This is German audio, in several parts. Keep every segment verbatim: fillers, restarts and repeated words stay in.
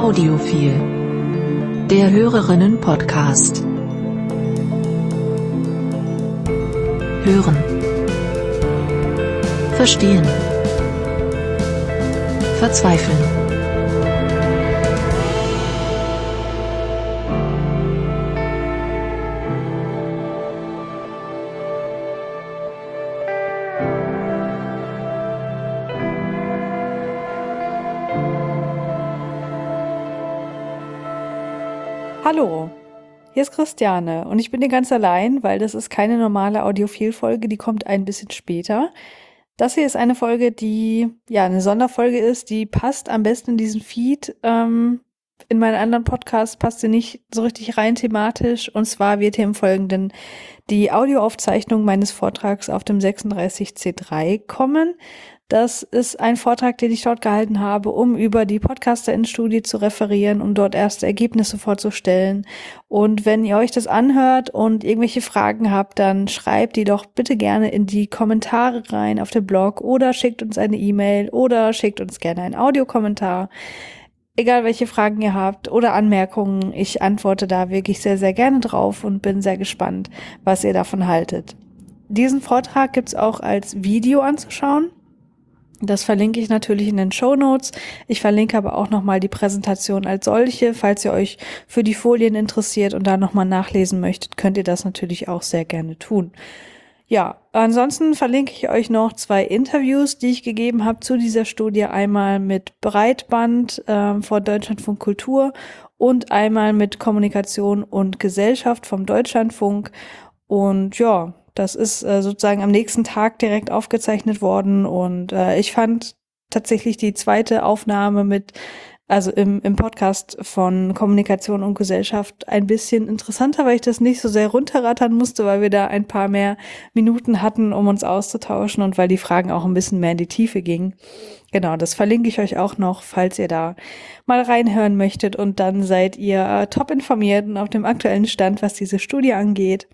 Audiophil. Der Hörerinnen-Podcast. Hören. Verstehen. Verzweifeln. Hallo, hier ist Christiane und ich bin hier ganz allein, weil das ist keine normale Audiophil-Folge, die kommt ein bisschen später. Das hier ist eine Folge, die ja eine Sonderfolge ist, die passt am besten in diesen Feed. Ähm, in meinen anderen Podcasts passt sie nicht so richtig rein thematisch, und zwar wird hier im Folgenden die Audioaufzeichnung meines Vortrags auf dem sechsunddreißig C drei kommen. Das ist ein Vortrag, den ich dort gehalten habe, um über die PodcasterInnen-Studie zu referieren, um dort erste Ergebnisse vorzustellen. Und wenn ihr euch das anhört und irgendwelche Fragen habt, dann schreibt die doch bitte gerne in die Kommentare rein auf dem Blog oder schickt uns eine E-Mail oder schickt uns gerne einen Audiokommentar. Egal welche Fragen ihr habt oder Anmerkungen, ich antworte da wirklich sehr, sehr gerne drauf und bin sehr gespannt, was ihr davon haltet. Diesen Vortrag gibt's auch als Video anzuschauen. Das verlinke ich natürlich in den Shownotes. Ich verlinke aber auch nochmal die Präsentation als solche. Falls ihr euch für die Folien interessiert und da nochmal nachlesen möchtet, könnt ihr das natürlich auch sehr gerne tun. Ja, ansonsten verlinke ich euch noch zwei Interviews, die ich gegeben habe zu dieser Studie. Einmal mit Breitband äh, vor Deutschlandfunk Kultur und einmal mit Kommunikation und Gesellschaft vom Deutschlandfunk. Und ja, das ist äh, sozusagen am nächsten Tag direkt aufgezeichnet worden, und äh, ich fand tatsächlich die zweite Aufnahme mit, also im, im Podcast von Kommunikation und Gesellschaft ein bisschen interessanter, weil ich das nicht so sehr runterrattern musste, weil wir da ein paar mehr Minuten hatten, um uns auszutauschen, und weil die Fragen auch ein bisschen mehr in die Tiefe gingen. Genau, das verlinke ich euch auch noch, falls ihr da mal reinhören möchtet, und dann seid ihr äh, top informiert und auf dem aktuellen Stand, was diese Studie angeht.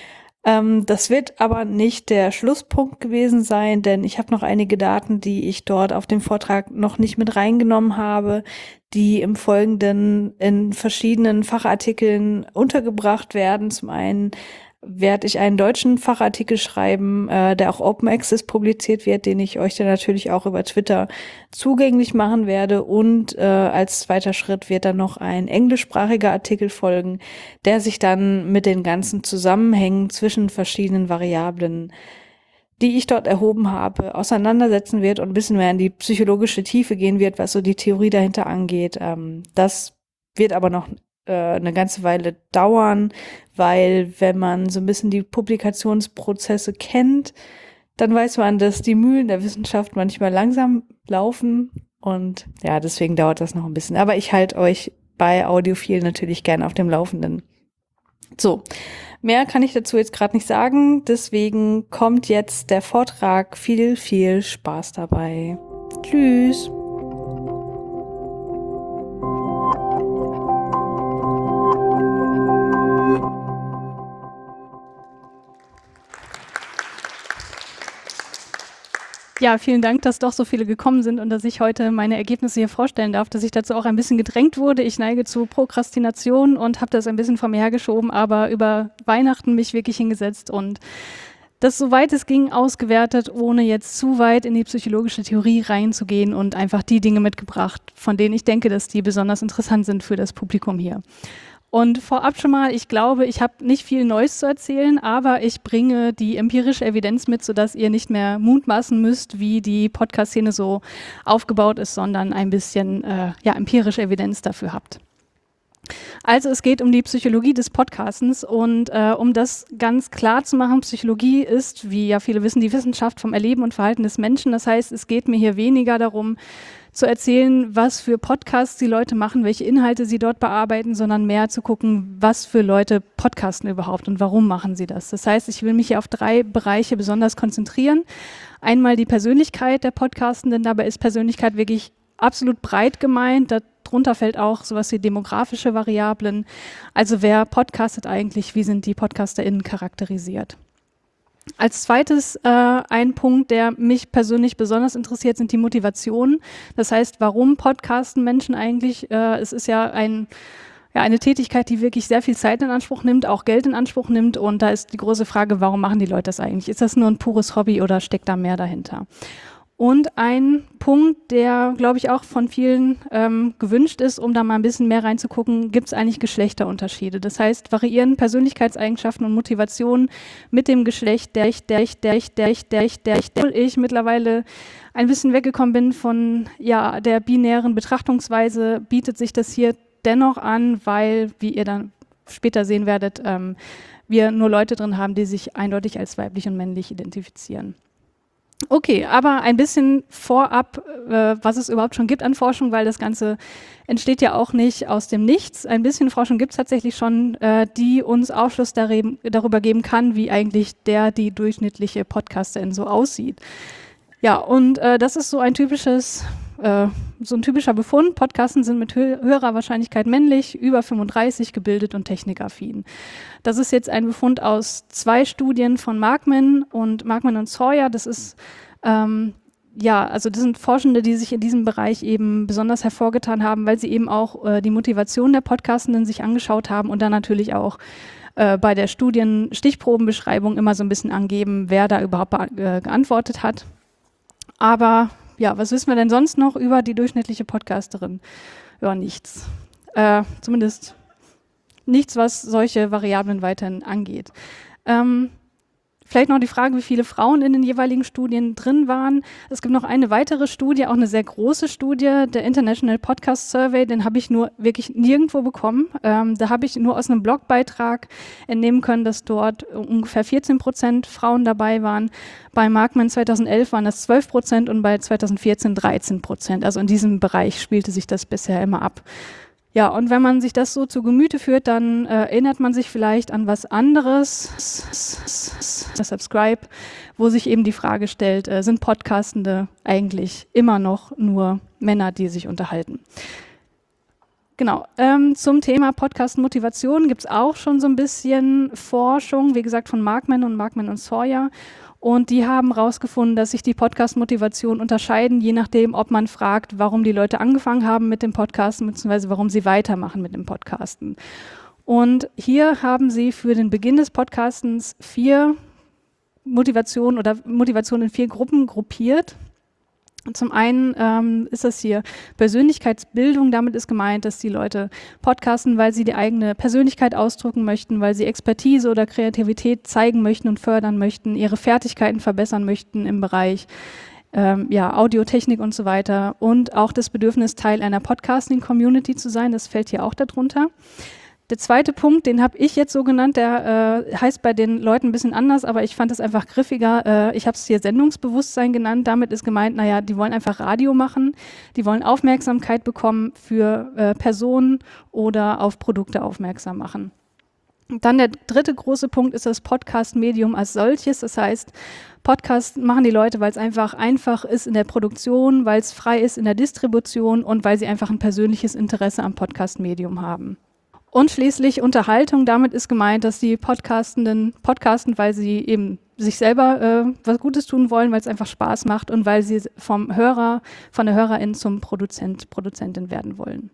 Ähm, das wird aber nicht der Schlusspunkt gewesen sein, denn ich habe noch einige Daten, die ich dort auf dem Vortrag noch nicht mit reingenommen habe, die im Folgenden in verschiedenen Fachartikeln untergebracht werden. Zum einen werde ich einen deutschen Fachartikel schreiben, äh, der auch Open Access publiziert wird, den ich euch dann natürlich auch über Twitter zugänglich machen werde. Und äh, als zweiter Schritt wird dann noch ein englischsprachiger Artikel folgen, der sich dann mit den ganzen Zusammenhängen zwischen verschiedenen Variablen, die ich dort erhoben habe, auseinandersetzen wird und ein bisschen mehr in die psychologische Tiefe gehen wird, was so die Theorie dahinter angeht. Ähm, das wird aber noch eine ganze Weile dauern, weil wenn man so ein bisschen die Publikationsprozesse kennt, dann weiß man, dass die Mühlen der Wissenschaft manchmal langsam laufen, und ja, deswegen dauert das noch ein bisschen. Aber ich halte euch bei Audiophil natürlich gerne auf dem Laufenden. So, mehr kann ich dazu jetzt gerade nicht sagen, deswegen kommt jetzt der Vortrag. Viel, viel Spaß dabei. Tschüss! Ja, vielen Dank, dass doch so viele gekommen sind und dass ich heute meine Ergebnisse hier vorstellen darf, dass ich dazu auch ein bisschen gedrängt wurde. Ich neige zu Prokrastination und habe das ein bisschen vor mir hergeschoben, aber über Weihnachten mich wirklich hingesetzt und das, soweit es ging, ausgewertet, ohne jetzt zu weit in die psychologische Theorie reinzugehen, und einfach die Dinge mitgebracht, von denen ich denke, dass die besonders interessant sind für das Publikum hier. Und vorab schon mal, ich glaube, ich habe nicht viel Neues zu erzählen, aber ich bringe die empirische Evidenz mit, sodass ihr nicht mehr mutmaßen müsst, wie die Podcast-Szene so aufgebaut ist, sondern ein bisschen äh, ja, empirische Evidenz dafür habt. Also es geht um die Psychologie des Podcastens, und äh, um das ganz klar zu machen, Psychologie ist, wie ja viele wissen, die Wissenschaft vom Erleben und Verhalten des Menschen. Das heißt, es geht mir hier weniger darum, zu erzählen, was für Podcasts die Leute machen, welche Inhalte sie dort bearbeiten, sondern mehr zu gucken, was für Leute podcasten überhaupt und warum machen sie das. Das heißt, ich will mich hier auf drei Bereiche besonders konzentrieren. Einmal die Persönlichkeit der Podcastenden, dabei ist Persönlichkeit wirklich absolut breit gemeint. Darunter fällt auch sowas wie demografische Variablen. Also wer podcastet eigentlich, wie sind die PodcasterInnen charakterisiert? Als zweites äh, ein Punkt, der mich persönlich besonders interessiert, sind die Motivationen. Das heißt, warum podcasten Menschen eigentlich? Äh, es ist ja ein Ja, eine Tätigkeit, die wirklich sehr viel Zeit in Anspruch nimmt, auch Geld in Anspruch nimmt. Und da ist die große Frage, warum machen die Leute das eigentlich? Ist das nur ein pures Hobby oder steckt da mehr dahinter? Und ein Punkt, der, glaube ich, auch von vielen ähm, gewünscht ist, um da mal ein bisschen mehr reinzugucken, gibt es eigentlich Geschlechterunterschiede. Das heißt, variieren Persönlichkeitseigenschaften und Motivationen mit dem Geschlecht, der ich, der ich, der ich, der ich, der ich, der ich, der ich mittlerweile ein bisschen weggekommen bin von ja, der binären Betrachtungsweise, bietet sich das hier dennoch an, weil, wie ihr dann später sehen werdet, ähm, wir nur Leute drin haben, die sich eindeutig als weiblich und männlich identifizieren. Okay, aber ein bisschen vorab, äh, was es überhaupt schon gibt an Forschung, weil das Ganze entsteht ja auch nicht aus dem Nichts. Ein bisschen Forschung gibt es tatsächlich schon, äh, die uns Aufschluss darüber, darüber geben kann, wie eigentlich der, die durchschnittliche Podcasterin so aussieht. Ja, und äh, das ist so ein typisches, äh, so ein typischer Befund. Podcasten sind mit hö- höherer Wahrscheinlichkeit männlich, über fünfunddreißig, gebildet und technikaffin. Das ist jetzt ein Befund aus zwei Studien von Markman und Markman und Sawyer. Das ist ähm, ja, also das sind Forschende, die sich in diesem Bereich eben besonders hervorgetan haben, weil sie eben auch äh, die Motivation der Podcastenden sich angeschaut haben und dann natürlich auch äh, bei der Studien-Stichprobenbeschreibung immer so ein bisschen angeben, wer da überhaupt äh, geantwortet hat. Aber ja, was wissen wir denn sonst noch über die durchschnittliche Podcasterin? Ja, nichts. Äh, zumindest nichts, was solche Variablen weiterhin angeht. Ähm, Vielleicht noch die Frage, wie viele Frauen in den jeweiligen Studien drin waren. Es gibt noch eine weitere Studie, auch eine sehr große Studie, der International Podcast Survey, den habe ich nur wirklich nirgendwo bekommen. Ähm, da habe ich nur aus einem Blogbeitrag entnehmen können, dass dort ungefähr vierzehn Prozent Frauen dabei waren. Bei Markman zweitausendelf waren das zwölf Prozent und bei zweitausendvierzehn dreizehn Prozent. Also in diesem Bereich spielte sich das bisher immer ab. Ja, und wenn man sich das so zu Gemüte führt, dann äh, erinnert man sich vielleicht an was anderes, Subscribe, wo sich eben die Frage stellt, äh, sind Podcastende eigentlich immer noch nur Männer, die sich unterhalten? Genau, ähm, zum Thema Podcast-Motivation gibt es auch schon so ein bisschen Forschung, wie gesagt von Markman und Markman und Sawyer. Und die haben herausgefunden, dass sich die Podcast-Motivation unterscheiden, je nachdem, ob man fragt, warum die Leute angefangen haben mit dem Podcasten, beziehungsweise warum sie weitermachen mit dem Podcasten. Und hier haben sie für den Beginn des Podcastens vier Motivationen oder Motivationen in vier Gruppen gruppiert. Zum einen ähm, ist das hier Persönlichkeitsbildung. Damit ist gemeint, dass die Leute podcasten, weil sie die eigene Persönlichkeit ausdrücken möchten, weil sie Expertise oder Kreativität zeigen möchten und fördern möchten, ihre Fertigkeiten verbessern möchten im Bereich ähm, ja, Audiotechnik und so weiter. Und auch das Bedürfnis, Teil einer Podcasting-Community zu sein, das fällt hier auch darunter. Der zweite Punkt, den habe ich jetzt so genannt, der äh, heißt bei den Leuten ein bisschen anders, aber ich fand es einfach griffiger. Äh, ich habe es hier Sendungsbewusstsein genannt. Damit ist gemeint, naja, die wollen einfach Radio machen, die wollen Aufmerksamkeit bekommen für äh, Personen oder auf Produkte aufmerksam machen. Und dann der dritte große Punkt ist das Podcast-Medium als solches. Das heißt, Podcast machen die Leute, weil es einfach einfach ist in der Produktion, weil es frei ist in der Distribution und weil sie einfach ein persönliches Interesse am Podcast-Medium haben. Und schließlich Unterhaltung. Damit ist gemeint, dass die Podcastenden podcasten, weil sie eben sich selber äh, was Gutes tun wollen, weil es einfach Spaß macht und weil sie vom Hörer, von der Hörerin zum Produzent, Produzentin werden wollen.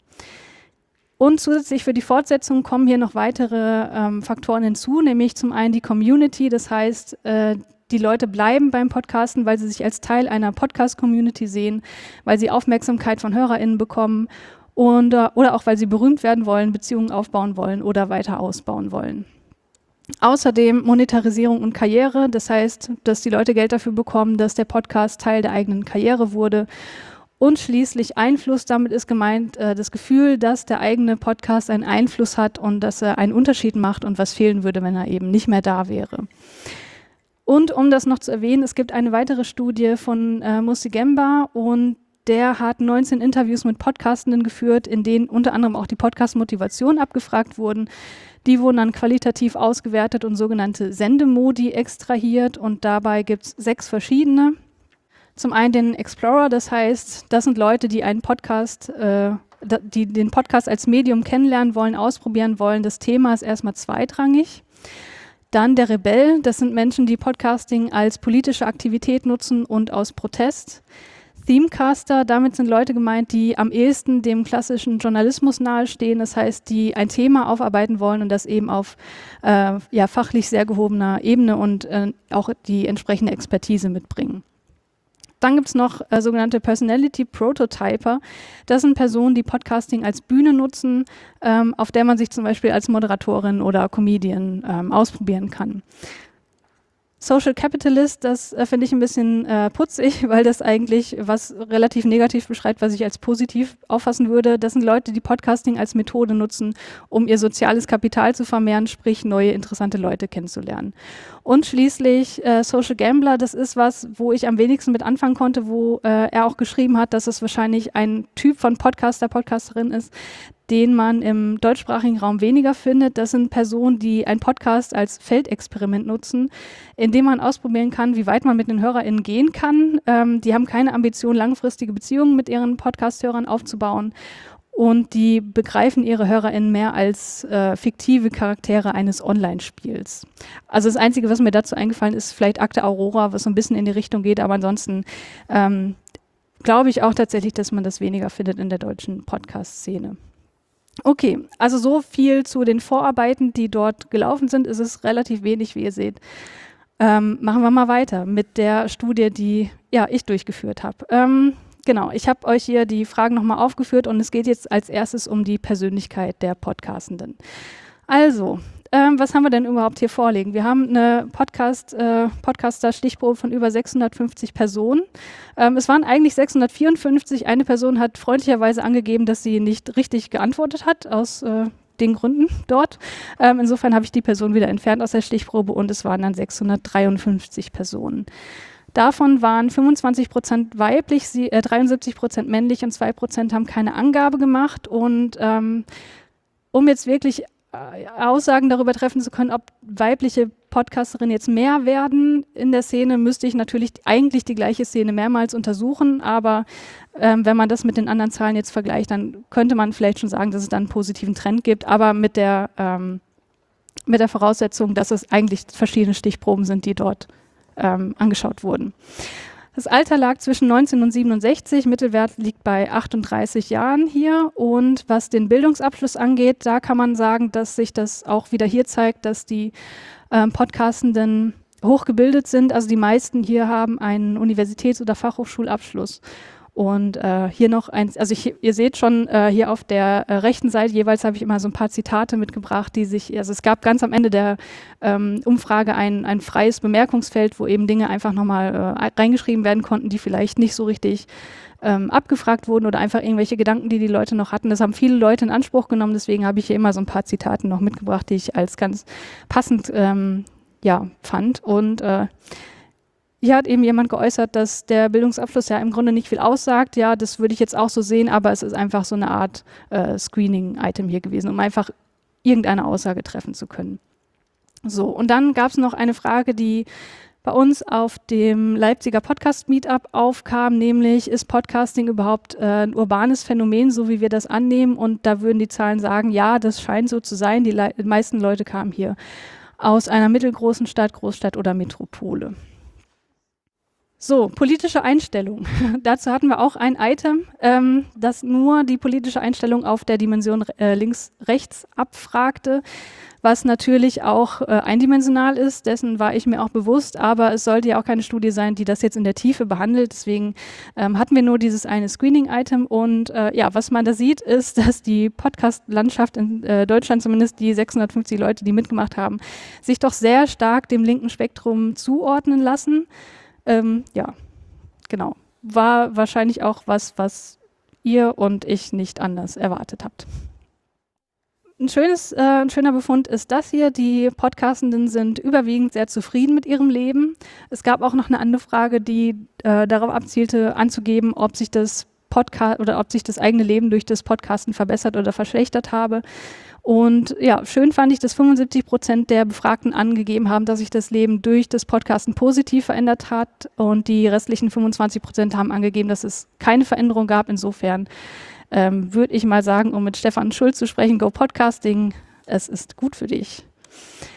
Und zusätzlich für die Fortsetzung kommen hier noch weitere ähm, Faktoren hinzu, nämlich zum einen die Community. Das heißt, äh, die Leute bleiben beim Podcasten, weil sie sich als Teil einer Podcast-Community sehen, weil sie Aufmerksamkeit von HörerInnen bekommen. Und, oder auch, weil sie berühmt werden wollen, Beziehungen aufbauen wollen oder weiter ausbauen wollen. Außerdem Monetarisierung und Karriere, das heißt, dass die Leute Geld dafür bekommen, dass der Podcast Teil der eigenen Karriere wurde. Und schließlich Einfluss, damit ist gemeint äh, das Gefühl, dass der eigene Podcast einen Einfluss hat und dass er einen Unterschied macht und was fehlen würde, wenn er eben nicht mehr da wäre. Und um das noch zu erwähnen, es gibt eine weitere Studie von äh, Musi-Gemba und der hat neunzehn Interviews mit Podcastenden geführt, in denen unter anderem auch die Podcast-Motivation abgefragt wurden. Die wurden dann qualitativ ausgewertet und sogenannte Sendemodi extrahiert und dabei gibt es sechs verschiedene. Zum einen den Explorer, das heißt, das sind Leute, die einen Podcast, äh, die den Podcast als Medium kennenlernen wollen, ausprobieren wollen. Das Thema ist erstmal zweitrangig. Dann der Rebell, das sind Menschen, die Podcasting als politische Aktivität nutzen und aus Protest. Themecaster, damit sind Leute gemeint, die am ehesten dem klassischen Journalismus nahestehen, das heißt, die ein Thema aufarbeiten wollen und das eben auf äh, ja, fachlich sehr gehobener Ebene und äh, auch die entsprechende Expertise mitbringen. Dann gibt es noch äh, sogenannte Personality Prototyper. Das sind Personen, die Podcasting als Bühne nutzen, ähm, auf der man sich zum Beispiel als Moderatorin oder Comedian ähm, ausprobieren kann. Social Capitalist, das äh, finde ich ein bisschen äh, putzig, weil das eigentlich was relativ negativ beschreibt, was ich als positiv auffassen würde. Das sind Leute, die Podcasting als Methode nutzen, um ihr soziales Kapital zu vermehren, sprich neue interessante Leute kennenzulernen. Und schließlich äh, Social Gambler, das ist was, wo ich am wenigsten mit anfangen konnte, wo äh, er auch geschrieben hat, dass es wahrscheinlich ein Typ von Podcaster, Podcasterin ist, den man im deutschsprachigen Raum weniger findet. Das sind Personen, die einen Podcast als Feldexperiment nutzen, in dem man ausprobieren kann, wie weit man mit den HörerInnen gehen kann. Ähm, die haben keine Ambition, langfristige Beziehungen mit ihren Podcast-Hörern aufzubauen und die begreifen ihre HörerInnen mehr als äh, fiktive Charaktere eines Online-Spiels. Also das Einzige, was mir dazu eingefallen ist, vielleicht Akte Aurora, was so ein bisschen in die Richtung geht, aber ansonsten ähm, glaube ich auch tatsächlich, dass man das weniger findet in der deutschen Podcast-Szene. Okay, also so viel zu den Vorarbeiten, die dort gelaufen sind. Es ist relativ wenig, wie ihr seht. Ähm, machen wir mal weiter mit der Studie, die ja, ich durchgeführt habe. Ähm, genau, ich habe euch hier die Fragen nochmal aufgeführt und es geht jetzt als erstes um die Persönlichkeit der Podcastenden. Also, ähm, was haben wir denn überhaupt hier vorliegen? Wir haben eine Podcast, äh, Podcaster-Stichprobe von über sechshundertfünfzig Personen. Ähm, es waren eigentlich sechshundertvierundfünfzig. Eine Person hat freundlicherweise angegeben, dass sie nicht richtig geantwortet hat, aus äh, den Gründen dort. Ähm, insofern habe ich die Person wieder entfernt aus der Stichprobe und es waren dann sechshundertdreiundfünfzig Personen. Davon waren fünfundzwanzig Prozent weiblich, sie, äh, dreiundsiebzig Prozent männlich und zwei Prozent haben keine Angabe gemacht. Und ähm, um jetzt wirklich Aussagen darüber treffen zu können, ob weibliche Podcasterinnen jetzt mehr werden in der Szene, müsste ich natürlich eigentlich die gleiche Szene mehrmals untersuchen, aber ähm, wenn man das mit den anderen Zahlen jetzt vergleicht, dann könnte man vielleicht schon sagen, dass es dann einen positiven Trend gibt, aber mit der, ähm, mit der Voraussetzung, dass es eigentlich verschiedene Stichproben sind, die dort ähm, angeschaut wurden. Das Alter lag zwischen neunzehn und siebenundsechzig, Mittelwert liegt bei achtunddreißig Jahren hier. Und was den Bildungsabschluss angeht, da kann man sagen, dass sich das auch wieder hier zeigt, dass die ähm, Podcastenden hochgebildet sind. Also die meisten hier haben einen Universitäts- oder Fachhochschulabschluss. Und äh, hier noch eins, also ich, ihr seht schon, äh, hier auf der äh, rechten Seite jeweils habe ich immer so ein paar Zitate mitgebracht, die sich, also es gab ganz am Ende der ähm, Umfrage ein, ein freies Bemerkungsfeld, wo eben Dinge einfach nochmal äh, reingeschrieben werden konnten, die vielleicht nicht so richtig ähm, abgefragt wurden oder einfach irgendwelche Gedanken, die die Leute noch hatten. Das haben viele Leute in Anspruch genommen, deswegen habe ich hier immer so ein paar Zitate noch mitgebracht, die ich als ganz passend ähm, ja, fand. Und äh, hier hat eben jemand geäußert, dass der Bildungsabschluss ja im Grunde nicht viel aussagt. Ja, das würde ich jetzt auch so sehen, aber es ist einfach so eine Art äh, Screening-Item hier gewesen, um einfach irgendeine Aussage treffen zu können. So, und dann gab es noch eine Frage, die bei uns auf dem Leipziger Podcast-Meetup aufkam, nämlich, ist Podcasting überhaupt äh, ein urbanes Phänomen, so wie wir das annehmen? Und da würden die Zahlen sagen, ja, das scheint so zu sein. Die, Le- die meisten Leute kamen hier aus einer mittelgroßen Stadt, Großstadt oder Metropole. So, politische Einstellung. Dazu hatten wir auch ein Item, ähm, das nur die politische Einstellung auf der Dimension äh, links-rechts abfragte, was natürlich auch äh, eindimensional ist, dessen war ich mir auch bewusst, aber es sollte ja auch keine Studie sein, die das jetzt in der Tiefe behandelt, deswegen ähm, hatten wir nur dieses eine Screening-Item und äh, ja, was man da sieht, ist, dass die Podcast-Landschaft in äh, Deutschland, zumindest die sechshundertfünfzig Leute, die mitgemacht haben, sich doch sehr stark dem linken Spektrum zuordnen lassen. Ähm, ja, genau. War wahrscheinlich auch was, was ihr und ich nicht anders erwartet habt. Ein, schönes, äh, ein schöner Befund ist das hier. Die Podcastenden sind überwiegend sehr zufrieden mit ihrem Leben. Es gab auch noch eine andere Frage, die äh, darauf abzielte, anzugeben, ob sich das Podcast oder ob sich das eigene Leben durch das Podcasten verbessert oder verschlechtert habe. Und ja, schön fand ich, dass fünfundsiebzig Prozent der Befragten angegeben haben, dass sich das Leben durch das Podcasten positiv verändert hat. Und die restlichen fünfundzwanzig Prozent haben angegeben, dass es keine Veränderung gab. Insofern ähm, würde ich mal sagen, um mit Stefan Schulz zu sprechen, Go Podcasting, es ist gut für dich.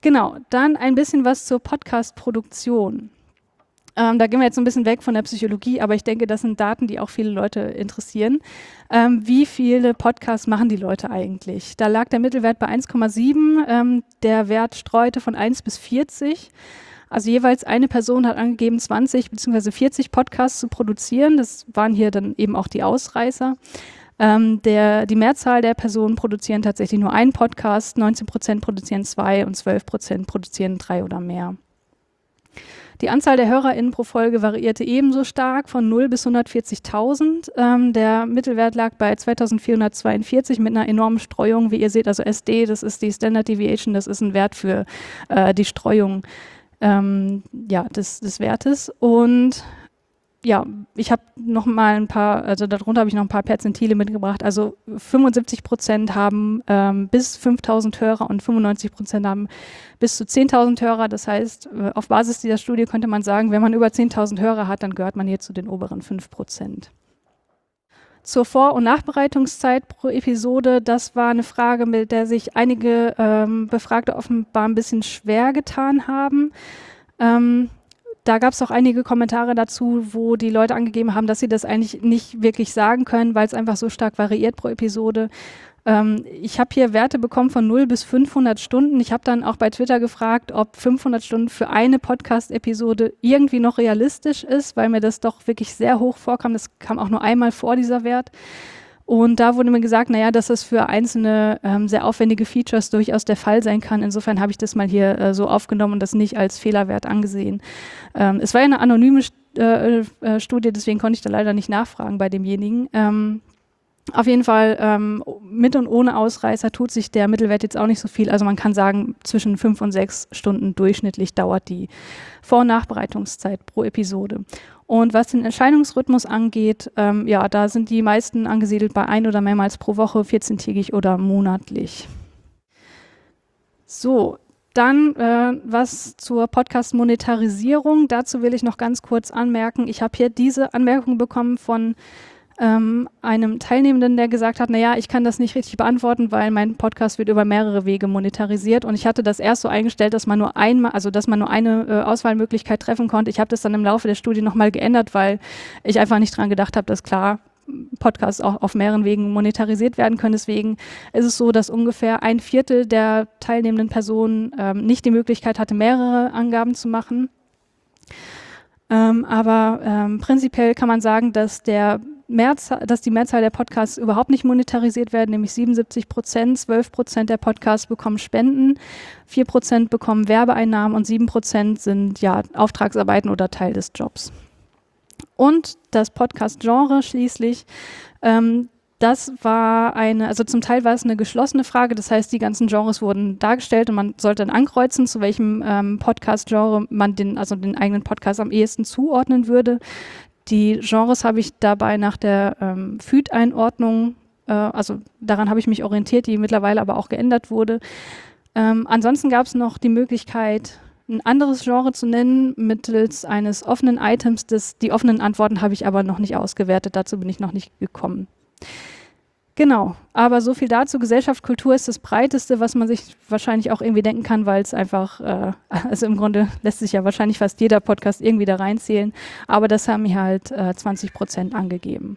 Genau, dann ein bisschen was zur Podcast-Produktion. Ähm, da gehen wir jetzt ein bisschen weg von der Psychologie, aber ich denke, das sind Daten, die auch viele Leute interessieren. Ähm, wie viele Podcasts machen die Leute eigentlich? Da lag der Mittelwert bei eins Komma sieben, ähm, der Wert streute von eins bis vierzig. Also jeweils eine Person hat angegeben, zwanzig bzw. vierzig Podcasts zu produzieren. Das waren hier dann eben auch die Ausreißer. Ähm, der, die Mehrzahl der Personen produzieren tatsächlich nur einen Podcast, neunzehn Prozent produzieren zwei und zwölf Prozent produzieren drei oder mehr. Die Anzahl der HörerInnen pro Folge variierte ebenso stark von null bis hundertvierzigtausend. Ähm, der Mittelwert lag bei zweitausendvierhundertzweiundvierzig mit einer enormen Streuung. Wie ihr seht, also S D, das ist die Standard Deviation, das ist ein Wert für äh, die Streuung ähm, ja, des, des Wertes. Und ja, ich habe noch mal ein paar, also darunter habe ich noch ein paar Perzentile mitgebracht. Also fünfundsiebzig Prozent haben ähm, bis fünftausend Hörer und fünfundneunzig Prozent haben bis zu zehntausend Hörer. Das heißt, auf Basis dieser Studie könnte man sagen, wenn man über zehntausend Hörer hat, dann gehört man hier zu den oberen fünf Prozent. Zur Vor- und Nachbereitungszeit pro Episode, das war eine Frage, mit der sich einige ähm, Befragte offenbar ein bisschen schwer getan haben. Ähm, Da gab es auch einige Kommentare dazu, wo die Leute angegeben haben, dass sie das eigentlich nicht wirklich sagen können, weil es einfach so stark variiert pro Episode. Ähm, ich habe hier Werte bekommen von null bis fünfhundert Stunden. Ich habe dann auch bei Twitter gefragt, ob fünfhundert Stunden für eine Podcast-Episode irgendwie noch realistisch ist, weil mir das doch wirklich sehr hoch vorkam. Das kam auch nur einmal vor, dieser Wert. Und da wurde mir gesagt, naja, dass das für einzelne ähm, sehr aufwendige Features durchaus der Fall sein kann. Insofern habe ich das mal hier äh, so aufgenommen und das nicht als Fehlerwert angesehen. Ähm, es war ja eine anonyme äh, äh, Studie, deswegen konnte ich da leider nicht nachfragen bei demjenigen. Ähm, auf jeden Fall ähm, mit und ohne Ausreißer tut sich der Mittelwert jetzt auch nicht so viel. Also man kann sagen, zwischen fünf und sechs Stunden durchschnittlich dauert die Vor- und Nachbereitungszeit pro Episode. Und was den Erscheinungsrhythmus angeht, ähm, ja, da sind die meisten angesiedelt bei ein oder mehrmals pro Woche, vierzehntägig oder monatlich. So, dann äh, was zur Podcast-Monetarisierung. Dazu will ich noch ganz kurz anmerken, ich habe hier diese Anmerkung bekommen von ähm, einem Teilnehmenden, der gesagt hat, naja, ich kann das nicht richtig beantworten, weil mein Podcast wird über mehrere Wege monetarisiert und ich hatte das erst so eingestellt, dass man nur einmal, also dass man nur eine äh, Auswahlmöglichkeit treffen konnte. Ich habe das dann im Laufe der Studie nochmal geändert, weil ich einfach nicht dran gedacht habe, dass klar Podcasts auch auf mehreren Wegen monetarisiert werden können. Deswegen ist es so, dass ungefähr ein Viertel der teilnehmenden Personen ähm, nicht die Möglichkeit hatte, mehrere Angaben zu machen. Ähm, aber ähm, prinzipiell kann man sagen, dass der Mehrzahl, dass die Mehrzahl der Podcasts überhaupt nicht monetarisiert werden, nämlich siebenundsiebzig Prozent, zwölf Prozent der Podcasts bekommen Spenden, vier Prozent bekommen Werbeeinnahmen und sieben Prozent sind ja Auftragsarbeiten oder Teil des Jobs. Und das Podcast-Genre schließlich, ähm, das war eine, also zum Teil war es eine geschlossene Frage, das heißt, die ganzen Genres wurden dargestellt und man sollte dann ankreuzen, zu welchem ähm, Podcast-Genre man den, also den eigenen Podcast am ehesten zuordnen würde. Die Genres habe ich dabei nach der ähm, F Ü D-Einordnung, äh, also daran habe ich mich orientiert, die mittlerweile aber auch geändert wurde. Ähm, ansonsten gab es noch die Möglichkeit, ein anderes Genre zu nennen, mittels eines offenen Items. Das, die offenen Antworten habe ich aber noch nicht ausgewertet, dazu bin ich noch nicht gekommen. Genau, aber so viel dazu. Gesellschaft, Kultur ist das Breiteste, was man sich wahrscheinlich auch irgendwie denken kann, weil es einfach, äh, also im Grunde lässt sich ja wahrscheinlich fast jeder Podcast irgendwie da reinzählen, aber das haben hier halt äh, zwanzig Prozent angegeben.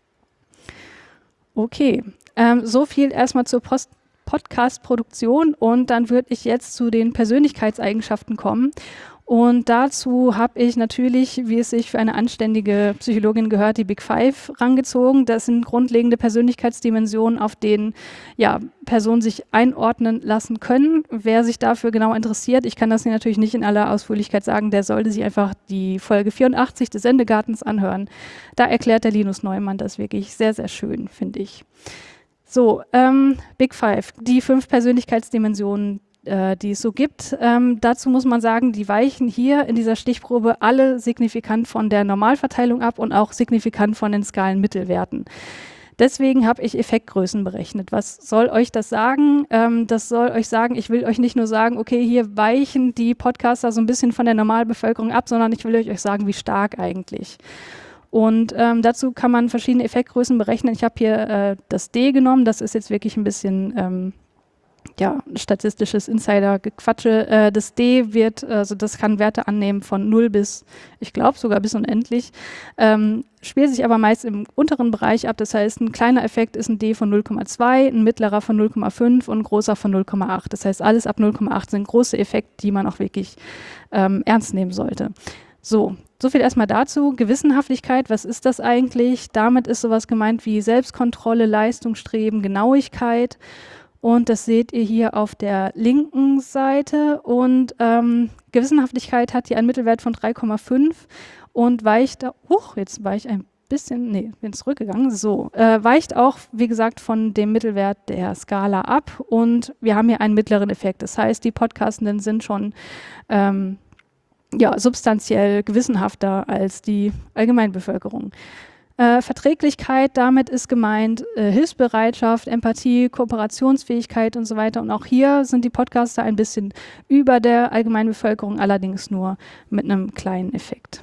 Okay, ähm, so viel erstmal zur Post Podcast-Produktion und dann würde ich jetzt zu den Persönlichkeitseigenschaften kommen. Und dazu habe ich natürlich, wie es sich für eine anständige Psychologin gehört, die Big Five rangezogen. Das sind grundlegende Persönlichkeitsdimensionen, auf denen ja, Personen sich einordnen lassen können. Wer sich dafür genau interessiert, ich kann das hier natürlich nicht in aller Ausführlichkeit sagen, der sollte sich einfach die Folge vierundachtzig des Sendegartens anhören. Da erklärt der Linus Neumann das wirklich sehr, sehr schön, finde ich. So, ähm, Big Five, die fünf Persönlichkeitsdimensionen, äh, die es so gibt. Ähm, dazu muss man sagen, die weichen hier in dieser Stichprobe alle signifikant von der Normalverteilung ab und auch signifikant von den Skalenmittelwerten. Deswegen habe ich Effektgrößen berechnet. Was soll euch das sagen? Ähm, das soll euch sagen, ich will euch nicht nur sagen, okay, hier weichen die Podcaster so ein bisschen von der Normalbevölkerung ab, sondern ich will euch sagen, wie stark eigentlich. Und ähm, dazu kann man verschiedene Effektgrößen berechnen. Ich habe hier äh, das D genommen, das ist jetzt wirklich ein bisschen, ähm, ja, statistisches Insider-Gequatsche. Äh, das D wird, also das kann Werte annehmen von null bis, ich glaube sogar bis unendlich, ähm, spielt sich aber meist im unteren Bereich ab. Das heißt, ein kleiner Effekt ist ein D von null Komma zwei, ein mittlerer von null Komma fünf und ein großer von null Komma acht. Das heißt, alles ab null Komma acht sind große Effekte, die man auch wirklich ähm, ernst nehmen sollte. So, so viel erstmal dazu. Gewissenhaftigkeit, was ist das eigentlich? Damit ist sowas gemeint wie Selbstkontrolle, Leistungsstreben, Genauigkeit. Und das seht ihr hier auf der linken Seite. Und ähm, Gewissenhaftigkeit hat hier einen Mittelwert von drei Komma fünf und weicht, huch, jetzt war ich ein bisschen, nee, bin zurückgegangen, so, äh, weicht auch, wie gesagt, von dem Mittelwert der Skala ab. Und wir haben hier einen mittleren Effekt. Das heißt, die Podcastenden sind schon ähm, ja, substanziell gewissenhafter als die Allgemeinbevölkerung. Äh, Verträglichkeit, damit ist gemeint äh, Hilfsbereitschaft, Empathie, Kooperationsfähigkeit und so weiter. Und auch hier sind die Podcaster ein bisschen über der Allgemeinbevölkerung, allerdings nur mit einem kleinen Effekt.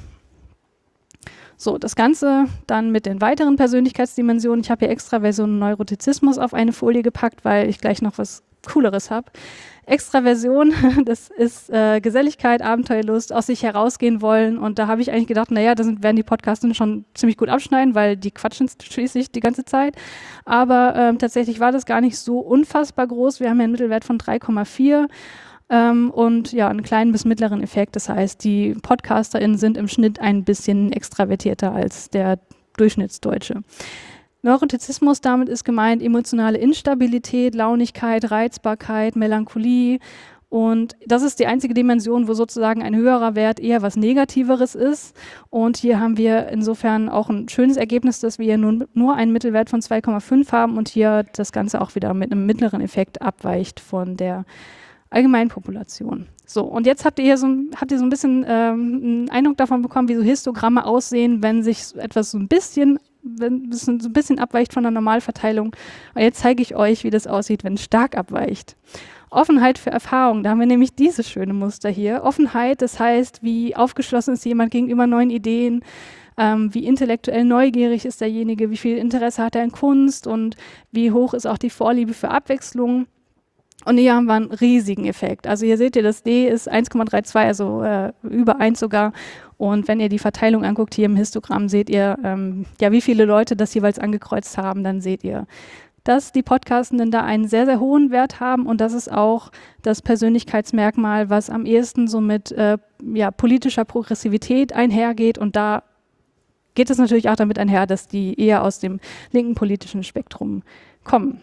So, das Ganze dann mit den weiteren Persönlichkeitsdimensionen. Ich habe hier Extraversion und Neurotizismus auf eine Folie gepackt, weil ich gleich noch was Cooleres habe. Extraversion, das ist äh, Geselligkeit, Abenteuerlust, aus sich herausgehen wollen. Und da habe ich eigentlich gedacht, naja, da werden die Podcaster schon ziemlich gut abschneiden, weil die quatschen schließlich die ganze Zeit. Aber ähm, tatsächlich war das gar nicht so unfassbar groß. Wir haben ja einen Mittelwert von drei Komma vier ähm, und ja, einen kleinen bis mittleren Effekt. Das heißt, die PodcasterInnen sind im Schnitt ein bisschen extravertierter als der Durchschnittsdeutsche. Neurotizismus, damit ist gemeint emotionale Instabilität, Launigkeit, Reizbarkeit, Melancholie. Und das ist die einzige Dimension, wo sozusagen ein höherer Wert eher was Negativeres ist. Und hier haben wir insofern auch ein schönes Ergebnis, dass wir hier nun nur einen Mittelwert von zwei Komma fünf haben und hier das Ganze auch wieder mit einem mittleren Effekt abweicht von der Allgemeinpopulation. So, und jetzt habt ihr hier so, habt ihr so ein bisschen ähm, einen Eindruck davon bekommen, wie so Histogramme aussehen, wenn sich etwas so ein bisschen wenn es so ein bisschen abweicht von der Normalverteilung. Und jetzt zeige ich euch, wie das aussieht, wenn es stark abweicht. Offenheit für Erfahrung, da haben wir nämlich dieses schöne Muster hier. Offenheit, das heißt, wie aufgeschlossen ist jemand gegenüber neuen Ideen, ähm, wie intellektuell neugierig ist derjenige, wie viel Interesse hat er in Kunst und wie hoch ist auch die Vorliebe für Abwechslung. Und hier haben wir einen riesigen Effekt. Also hier seht ihr, das D ist eins Komma dreiunddreißig, also äh, über eins sogar. Und wenn ihr die Verteilung anguckt, hier im Histogramm, seht ihr, ähm, ja, wie viele Leute das jeweils angekreuzt haben. Dann seht ihr, dass die Podcastenden da einen sehr, sehr hohen Wert haben. Und das ist auch das Persönlichkeitsmerkmal, was am ehesten so mit äh, ja, politischer Progressivität einhergeht. Und da geht es natürlich auch damit einher, dass die eher aus dem linken politischen Spektrum kommen.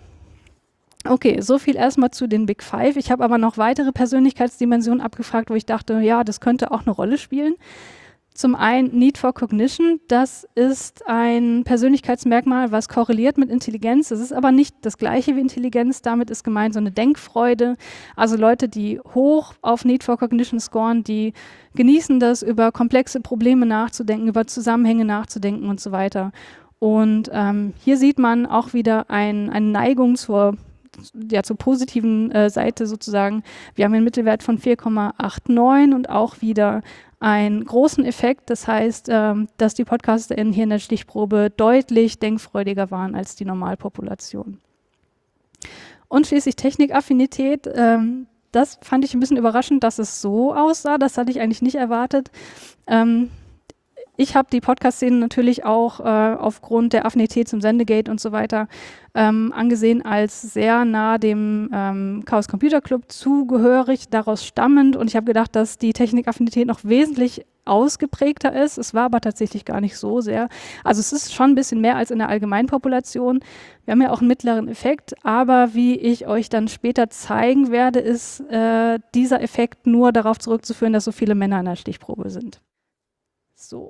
Okay, so viel erstmal zu den Big Five. Ich habe aber noch weitere Persönlichkeitsdimensionen abgefragt, wo ich dachte, ja, das könnte auch eine Rolle spielen. Zum einen Need for Cognition, das ist ein Persönlichkeitsmerkmal, was korreliert mit Intelligenz. Das ist aber nicht das gleiche wie Intelligenz, damit ist gemeint so eine Denkfreude. Also Leute, die hoch auf Need for Cognition scoren, die genießen das, über komplexe Probleme nachzudenken, über Zusammenhänge nachzudenken und so weiter. Und ähm, hier sieht man auch wieder ein, eine Neigung zur ja, zur positiven äh, Seite sozusagen. Wir haben einen Mittelwert von vier Komma neunundachtzig und auch wieder einen großen Effekt. Das heißt, ähm, dass die PodcasterInnen hier in der Stichprobe deutlich denkfreudiger waren als die Normalpopulation. Und schließlich Technikaffinität. Ähm, das fand ich ein bisschen überraschend, dass es so aussah. Das hatte ich eigentlich nicht erwartet. Ähm, Ich habe die Podcast-Szene natürlich auch äh, aufgrund der Affinität zum Sendegate und so weiter ähm, angesehen als sehr nah dem ähm, Chaos Computer Club zugehörig, daraus stammend. Und ich habe gedacht, dass die Technikaffinität noch wesentlich ausgeprägter ist. Es war aber tatsächlich gar nicht so sehr. Also es ist schon ein bisschen mehr als in der Allgemeinpopulation. Wir haben ja auch einen mittleren Effekt, aber wie ich euch dann später zeigen werde, ist äh, dieser Effekt nur darauf zurückzuführen, dass so viele Männer in der Stichprobe sind. So.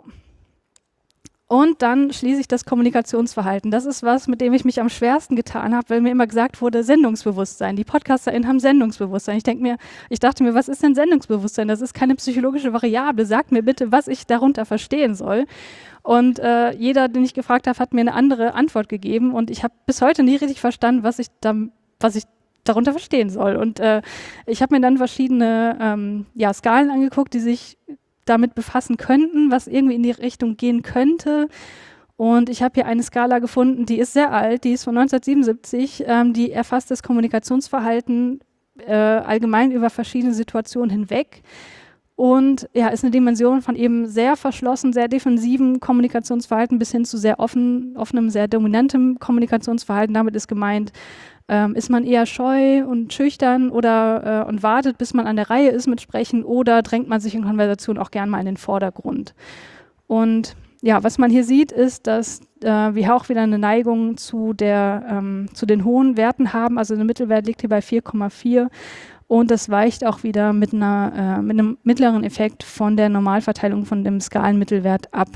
Und dann schließe ich das Kommunikationsverhalten. Das ist was, mit dem ich mich am schwersten getan habe, weil mir immer gesagt wurde, Sendungsbewusstsein. Die PodcasterInnen haben Sendungsbewusstsein. Ich denke mir, ich dachte mir, was ist denn Sendungsbewusstsein? Das ist keine psychologische Variable. Sagt mir bitte, was ich darunter verstehen soll. Und äh, jeder, den ich gefragt habe, hat mir eine andere Antwort gegeben. Und ich habe bis heute nicht richtig verstanden, was ich, da, was ich darunter verstehen soll. Und äh, ich habe mir dann verschiedene ähm, ja, Skalen angeguckt, die sich damit befassen könnten, was irgendwie in die Richtung gehen könnte. Und ich habe hier eine Skala gefunden, die ist sehr alt, die ist von neunzehnhundertsiebenundsiebzig, ähm, die erfasst das Kommunikationsverhalten äh, allgemein über verschiedene Situationen hinweg. Und ja, ist eine Dimension von eben sehr verschlossen, sehr defensiven Kommunikationsverhalten bis hin zu sehr offen, offenem, sehr dominantem Kommunikationsverhalten. Damit ist gemeint, ähm, ist man eher scheu und schüchtern oder äh, und wartet, bis man an der Reihe ist mit Sprechen, oder drängt man sich in Konversation auch gern mal in den Vordergrund. Und ja, was man hier sieht, ist, dass äh, wir auch wieder eine Neigung zu, der, ähm, zu den hohen Werten haben. Also der Mittelwert liegt hier bei vier Komma vier. Und das weicht auch wieder mit, einer, äh, mit einem mittleren Effekt von der Normalverteilung von dem Skalenmittelwert ab.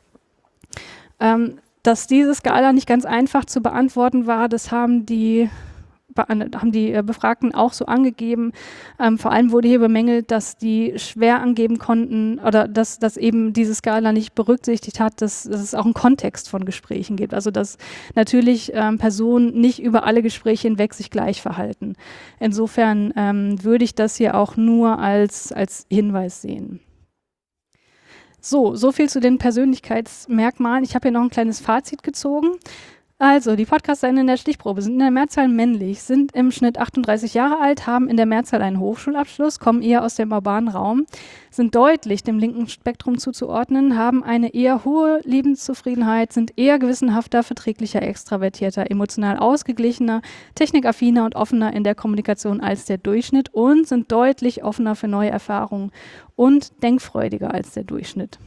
Ähm, dass diese Skala nicht ganz einfach zu beantworten war, das haben die, haben die äh, Befragten auch so angegeben. Ähm, vor allem wurde hier bemängelt, dass die schwer angeben konnten oder dass, dass eben diese Skala nicht berücksichtigt hat, dass, dass es auch einen Kontext von Gesprächen gibt. Also dass natürlich ähm, Personen nicht über alle Gespräche hinweg sich gleich verhalten. Insofern ähm, würde ich das hier auch nur als, als Hinweis sehen. So, so viel zu den Persönlichkeitsmerkmalen. Ich habe hier noch ein kleines Fazit gezogen. Also, die Podcaster in der Stichprobe sind in der Mehrzahl männlich, sind im Schnitt achtunddreißig Jahre alt, haben in der Mehrzahl einen Hochschulabschluss, kommen eher aus dem urbanen Raum, sind deutlich dem linken Spektrum zuzuordnen, haben eine eher hohe Lebenszufriedenheit, sind eher gewissenhafter, verträglicher, extravertierter, emotional ausgeglichener, technikaffiner und offener in der Kommunikation als der Durchschnitt und sind deutlich offener für neue Erfahrungen und denkfreudiger als der Durchschnitt.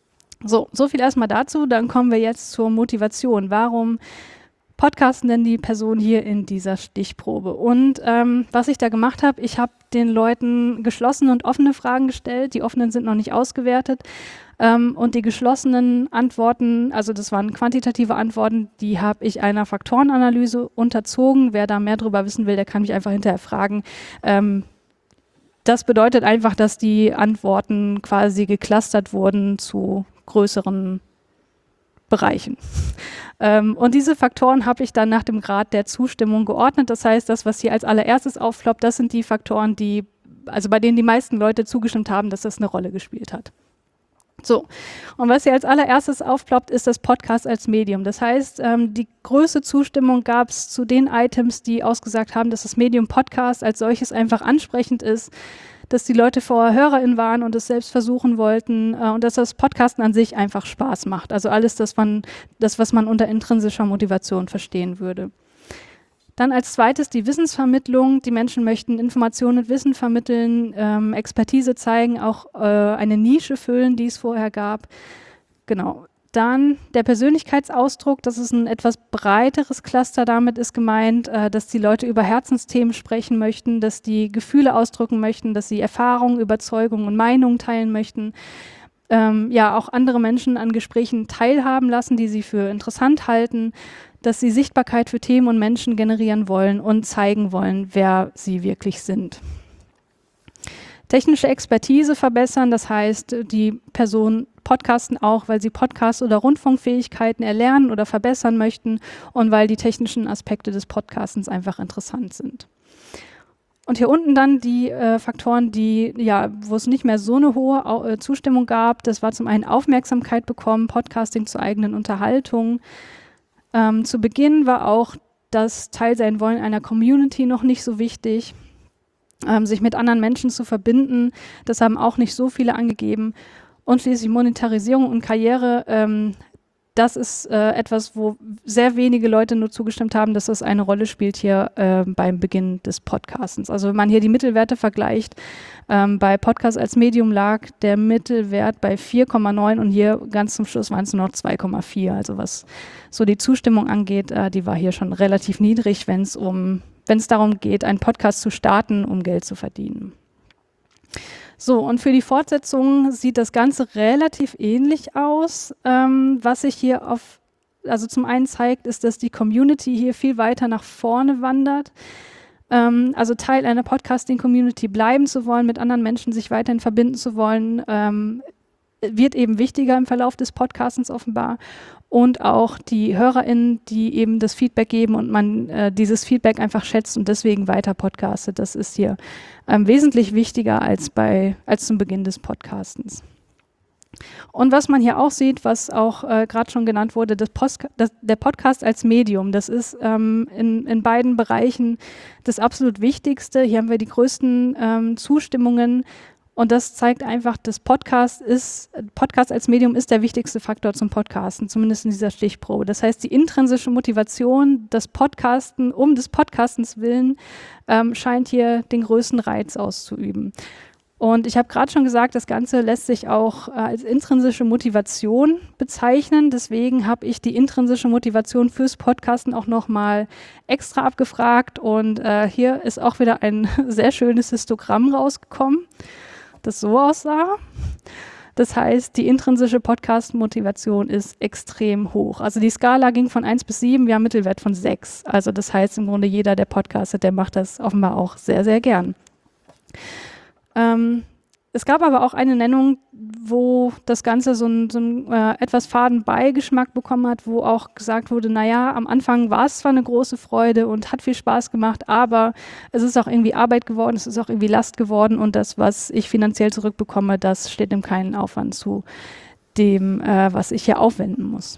So, so viel erstmal dazu. Dann kommen wir jetzt zur Motivation. Warum podcasten denn die Personen hier in dieser Stichprobe? Und ähm, was ich da gemacht habe, ich habe den Leuten geschlossene und offene Fragen gestellt. Die offenen sind noch nicht ausgewertet. Ähm, und die geschlossenen Antworten, also das waren quantitative Antworten, die habe ich einer Faktorenanalyse unterzogen. Wer da mehr drüber wissen will, der kann mich einfach hinterher fragen. Ähm, das bedeutet einfach, dass die Antworten quasi geclustert wurden zu größeren Bereichen. ähm, und diese Faktoren habe ich dann nach dem Grad der Zustimmung geordnet. Das heißt, das, was hier als allererstes aufploppt, das sind die Faktoren, die, also bei denen die meisten Leute zugestimmt haben, dass das eine Rolle gespielt hat. So, und was hier als allererstes aufploppt, ist das Podcast als Medium. Das heißt, ähm, die größte Zustimmung gab es zu den Items, die ausgesagt haben, dass das Medium Podcast als solches einfach ansprechend ist, dass die Leute vorher HörerInnen waren und es selbst versuchen wollten äh, und dass das Podcasten an sich einfach Spaß macht. Also alles das, man, das, was man unter intrinsischer Motivation verstehen würde. Dann als zweites die Wissensvermittlung. Die Menschen möchten Informationen und Wissen vermitteln, ähm, Expertise zeigen, auch äh, eine Nische füllen, die es vorher gab. Genau. Dann der Persönlichkeitsausdruck, das ist ein etwas breiteres Cluster, damit ist gemeint, äh, dass die Leute über Herzensthemen sprechen möchten, dass die Gefühle ausdrücken möchten, dass sie Erfahrungen, Überzeugungen und Meinungen teilen möchten, ähm, ja auch andere Menschen an Gesprächen teilhaben lassen, die sie für interessant halten, dass sie Sichtbarkeit für Themen und Menschen generieren wollen und zeigen wollen, wer sie wirklich sind. Technische Expertise verbessern, das heißt, die Personen podcasten auch, weil sie Podcast- oder Rundfunkfähigkeiten erlernen oder verbessern möchten und weil die technischen Aspekte des Podcastens einfach interessant sind. Und hier unten dann die äh, Faktoren, die, ja, wo es nicht mehr so eine hohe Au- äh, Zustimmung gab. Das war zum einen Aufmerksamkeit bekommen, Podcasting zur eigenen Unterhaltung. Ähm, zu Beginn war auch das Teilsein wollen einer Community noch nicht so wichtig. Ähm, sich mit anderen Menschen zu verbinden, das haben auch nicht so viele angegeben. Und schließlich Monetarisierung und Karriere, ähm, das ist äh, etwas, wo sehr wenige Leute nur zugestimmt haben, dass das eine Rolle spielt hier äh, beim Beginn des Podcastens. Also wenn man hier die Mittelwerte vergleicht, ähm, bei Podcast als Medium lag der Mittelwert bei vier Komma neun und hier ganz zum Schluss waren es nur noch zwei Komma vier. Also was so die Zustimmung angeht, äh, die war hier schon relativ niedrig, wenn es um, wenn es darum geht, einen Podcast zu starten, um Geld zu verdienen. So, und für die Fortsetzung sieht das Ganze relativ ähnlich aus. Ähm, was sich hier auf, also zum einen zeigt, ist, dass die Community hier viel weiter nach vorne wandert. Ähm, also Teil einer Podcasting-Community bleiben zu wollen, mit anderen Menschen sich weiterhin verbinden zu wollen, ähm, wird eben wichtiger im Verlauf des Podcastens offenbar. Und auch die HörerInnen, die eben das Feedback geben und man äh, dieses Feedback einfach schätzt und deswegen weiter podcastet. Das ist hier ähm, wesentlich wichtiger als, bei, als zum Beginn des Podcastens. Und was man hier auch sieht, was auch äh, gerade schon genannt wurde, das Post, das, der Podcast als Medium, das ist ähm, in, in beiden Bereichen das absolut Wichtigste. Hier haben wir die größten ähm, Zustimmungen und das zeigt einfach, dass Podcast ist, Podcast als Medium ist der wichtigste Faktor zum Podcasten, zumindest in dieser Stichprobe. Das heißt, die intrinsische Motivation, das Podcasten, um des Podcastens willen, ähm, scheint hier den größten Reiz auszuüben. Und ich habe gerade schon gesagt, das Ganze lässt sich auch äh, als intrinsische Motivation bezeichnen. Deswegen habe ich die intrinsische Motivation fürs Podcasten auch nochmal extra abgefragt. Und äh, hier ist auch wieder ein sehr schönes Histogramm rausgekommen, das so aussah. Das heißt, die intrinsische Podcast-Motivation ist extrem hoch. Also die Skala ging von eins bis sieben, wir haben einen Mittelwert von sechs. Also das heißt im Grunde, jeder, der podcastet, der macht das offenbar auch sehr, sehr gern. Ähm, es gab aber auch eine Nennung, wo das Ganze so einen so äh, etwas faden Beigeschmack bekommen hat, wo auch gesagt wurde, naja, am Anfang war es zwar eine große Freude und hat viel Spaß gemacht, aber es ist auch irgendwie Arbeit geworden, es ist auch irgendwie Last geworden und das, was ich finanziell zurückbekomme, das steht dem keinen Aufwand zu dem, äh, was ich hier aufwenden muss.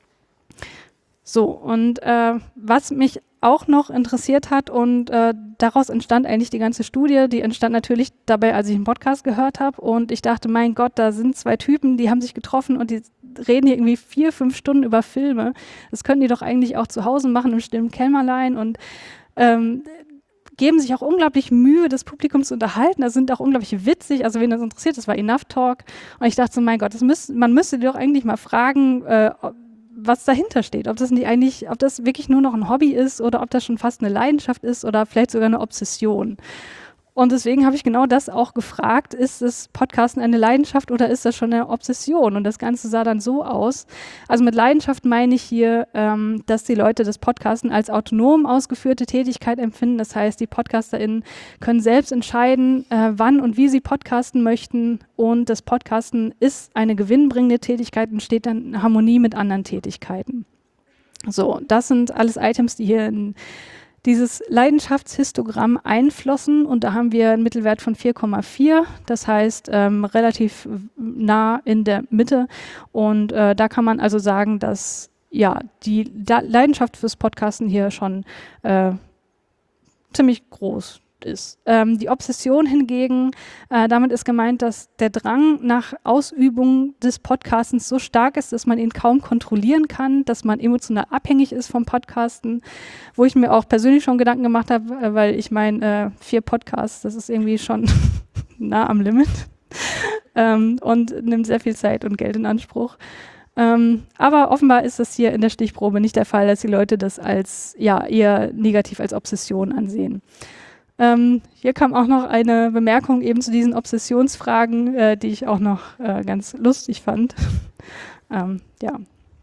So, und äh, was mich auch noch interessiert hat und äh, daraus entstand eigentlich die ganze Studie, die entstand natürlich dabei, als ich einen Podcast gehört habe und ich dachte, mein Gott, da sind zwei Typen, die haben sich getroffen und die reden hier irgendwie vier, fünf Stunden über Filme. Das können die doch eigentlich auch zu Hause machen im stillen Kämmerlein und ähm, geben sich auch unglaublich Mühe, das Publikum zu unterhalten. Das sind auch unglaublich witzig, also wen das interessiert, das war Enough Talk und ich dachte so, mein Gott, das müsst, man müsste die doch eigentlich mal fragen, äh, was dahinter steht, ob das nicht eigentlich, ob das wirklich nur noch ein Hobby ist oder ob das schon fast eine Leidenschaft ist oder vielleicht sogar eine Obsession. Und deswegen habe ich genau das auch gefragt, ist das Podcasten eine Leidenschaft oder ist das schon eine Obsession? Und das Ganze sah dann so aus. Also mit Leidenschaft meine ich hier, ähm, dass die Leute das Podcasten als autonom ausgeführte Tätigkeit empfinden. Das heißt, die PodcasterInnen können selbst entscheiden, äh, wann und wie sie podcasten möchten. Und das Podcasten ist eine gewinnbringende Tätigkeit und steht dann in Harmonie mit anderen Tätigkeiten. So, das sind alles Items, die hier in dieses Leidenschaftshistogramm einflossen und da haben wir einen Mittelwert von vier Komma vier, das heißt ähm, relativ nah in der Mitte und äh, da kann man also sagen, dass ja die da- Leidenschaft fürs Podcasten hier schon äh, ziemlich groß ist. Ähm, die Obsession hingegen, äh, damit ist gemeint, dass der Drang nach Ausübung des Podcastens so stark ist, dass man ihn kaum kontrollieren kann, dass man emotional abhängig ist vom Podcasten, wo ich mir auch persönlich schon Gedanken gemacht habe, äh, weil ich meine, äh, vier Podcasts, das ist irgendwie schon nah am Limit ähm, und nimmt sehr viel Zeit und Geld in Anspruch. Ähm, aber offenbar ist das hier in der Stichprobe nicht der Fall, dass die Leute das als ja eher negativ als Obsession ansehen. Ähm, hier kam auch noch eine Bemerkung eben zu diesen Obsessionsfragen, äh, die ich auch noch äh, ganz lustig fand. ähm, ja.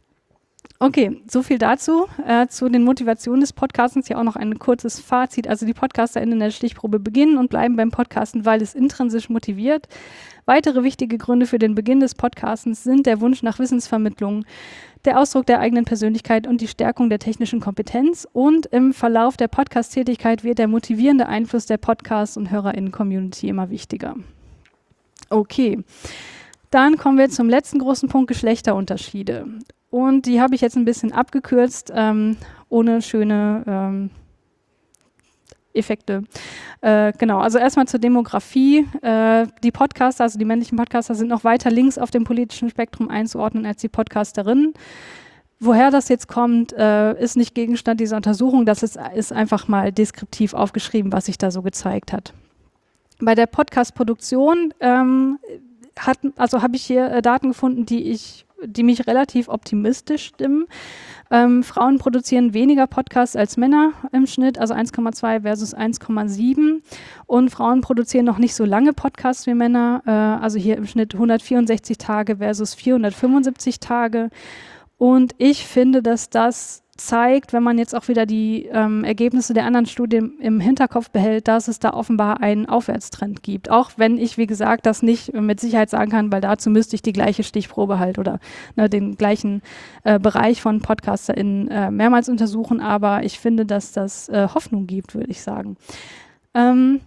Okay, so viel dazu. Äh, zu den Motivationen des Podcastens hier auch noch ein kurzes Fazit. Also die PodcasterInnen in der Stichprobe beginnen und bleiben beim Podcasten, weil es intrinsisch motiviert. Weitere wichtige Gründe für den Beginn des Podcastens sind der Wunsch nach Wissensvermittlung, der Ausdruck der eigenen Persönlichkeit und die Stärkung der technischen Kompetenz. Und im Verlauf der Podcast-Tätigkeit wird der motivierende Einfluss der Podcast- und HörerInnen-Community immer wichtiger. Okay, dann kommen wir zum letzten großen Punkt, Geschlechterunterschiede. Und die habe ich jetzt ein bisschen abgekürzt, ähm, ohne schöne ähm, Effekte. Äh, genau, also erstmal zur Demografie. Äh, die Podcaster, also die männlichen Podcaster, sind noch weiter links auf dem politischen Spektrum einzuordnen als die Podcasterinnen. Woher das jetzt kommt, äh, ist nicht Gegenstand dieser Untersuchung. Das ist, ist einfach mal deskriptiv aufgeschrieben, was sich da so gezeigt hat. Bei der Podcast-Produktion ähm, hat, also habe ich hier äh, Daten gefunden, die ich die mich relativ optimistisch stimmen. Ähm, Frauen produzieren weniger Podcasts als Männer im Schnitt, also eins Komma zwei versus eins Komma sieben. Und Frauen produzieren noch nicht so lange Podcasts wie Männer, äh, also hier im Schnitt hundertvierundsechzig Tage versus vierhundertfünfundsiebzig Tage. Und ich finde, dass das zeigt, wenn man jetzt auch wieder die ähm, Ergebnisse der anderen Studien im Hinterkopf behält, dass es da offenbar einen Aufwärtstrend gibt. Auch wenn ich, wie gesagt, das nicht mit Sicherheit sagen kann, weil dazu müsste ich die gleiche Stichprobe halt oder ne, den gleichen äh, Bereich von PodcasterInnen äh, mehrmals untersuchen. Aber ich finde, dass das äh, Hoffnung gibt, würde ich sagen. Ähm,